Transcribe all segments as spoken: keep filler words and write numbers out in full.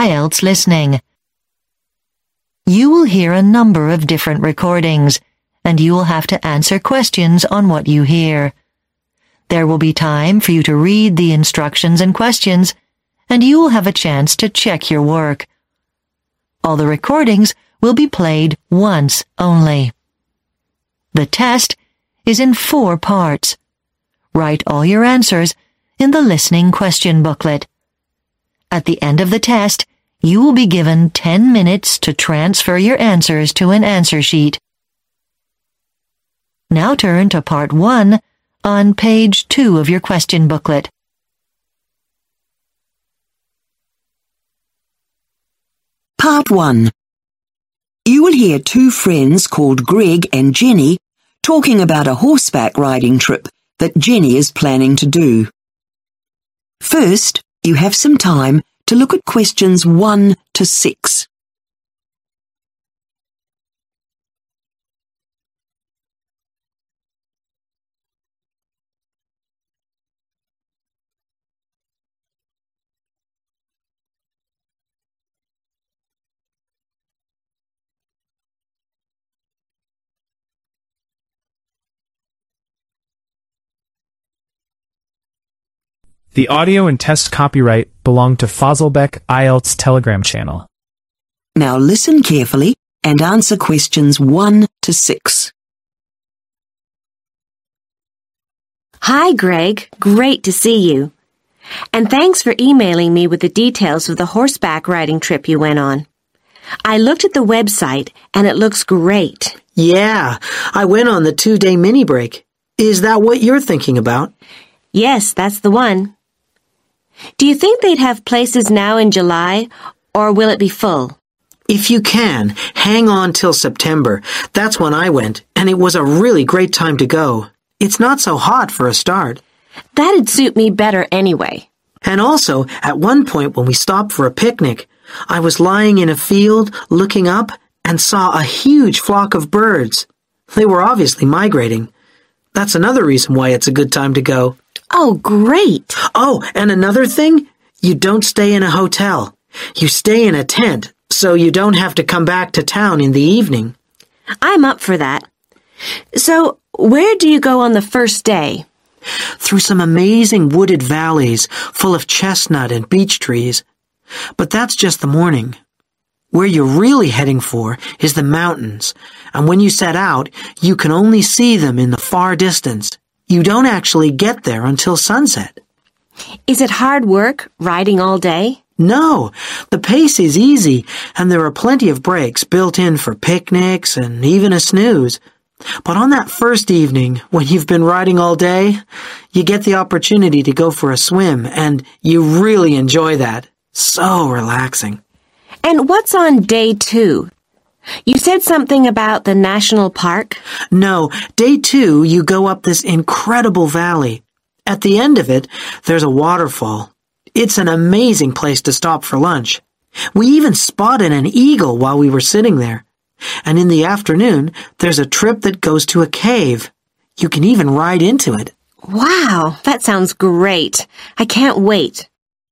I E L T S Listening. You will hear a number of different recordings, and you will have to answer questions on what you hear. There will be time for you to read the instructions and questions, and you will have a chance to check your work. All the recordings will be played once only. The test is in four parts. Write all your answers in the listening question booklet. At the end of the test, you will be given ten minutes to transfer your answers to an answer sheet. Now turn to part one on page two of your question booklet. Part one. You will hear two friends called Greg and Jenny talking about a horseback riding trip that Jenny is planning to do. First, you have some time to look at questions one to six. The audio and test copyright belong to Fossilbeck I E L T S Telegram channel. Now listen carefully and answer questions one to six. Hi, Greg. Great to see you. And thanks for emailing me with the details of the horseback riding trip you went on. I looked at the website and it looks great. Yeah, I went on the two-day mini break. Is that what you're thinking about? Yes, that's the one. Do you think they'd have places now in July, or will it be full? If you can, hang on till September. That's when I went, and it was a really great time to go. It's not so hot for a start. That'd suit me better anyway. And also, at one point when we stopped for a picnic, I was lying in a field, looking up, and saw a huge flock of birds. They were obviously migrating. That's another reason why it's a good time to go. Oh, great. Oh, and another thing, you don't stay in a hotel. You stay in a tent, so you don't have to come back to town in the evening. I'm up for that. So, where do you go on the first day? Through some amazing wooded valleys full of chestnut and beech trees. But that's just the morning. Where you're really heading for is the mountains, and when you set out, you can only see them in the far distance. You don't actually get there until sunset. Is it hard work, riding all day? No, the pace is easy, and there are plenty of breaks built in for picnics and even a snooze. But on that first evening, when you've been riding all day, you get the opportunity to go for a swim, and you really enjoy that. So relaxing. And what's on day two? You said something about the national park? No, day two, you go up this incredible valley. At the end of it, there's a waterfall. It's an amazing place to stop for lunch. We even spotted an eagle while we were sitting there. And in the afternoon, there's a trip that goes to a cave. You can even ride into it. Wow, that sounds great. I can't wait.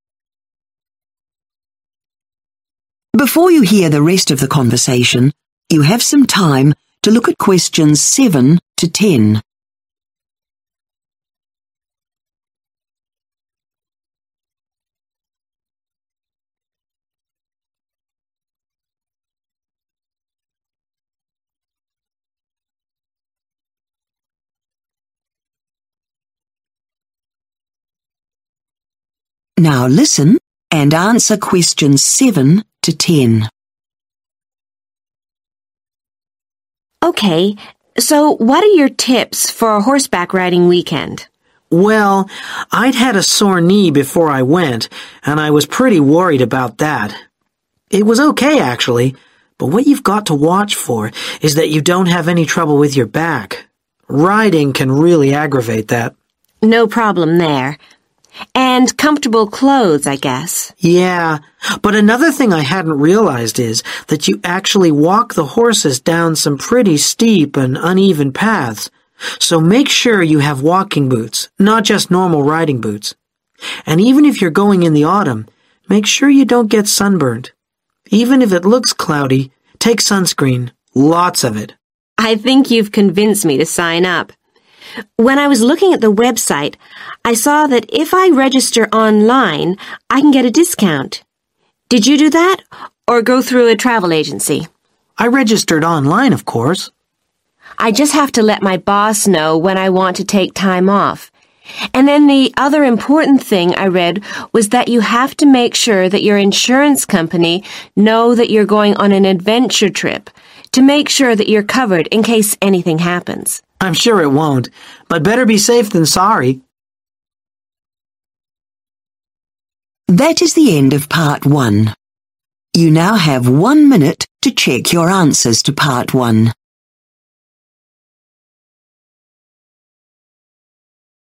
Before you hear the rest of the conversation, you have some time to look at questions seven to ten. Now listen and answer questions seven to ten. Okay, so what are your tips for a horseback riding weekend? Well, I'd had a sore knee before I went, and I was pretty worried about that. It was okay, actually, but what you've got to watch for is that you don't have any trouble with your back. Riding can really aggravate that. No problem there. And comfortable clothes, I guess. Yeah, but another thing I hadn't realized is that you actually walk the horses down some pretty steep and uneven paths. So make sure you have walking boots, not just normal riding boots. And even if you're going in the autumn, Make sure you don't get sunburned. Even if it looks cloudy, take sunscreen. Lots of it. I think you've convinced me to sign up. When I was looking at the website, I saw that if I register online, I can get a discount. Did you do that, or go through a travel agency? I registered online, of course. I just have to let my boss know when I want to take time off. And then the other important thing I read was that you have to make sure that your insurance company know that you're going on an adventure trip to make sure that you're covered in case anything happens. I'm sure it won't, but better be safe than sorry. That is the end of part one. You now have one minute to check your answers to part one.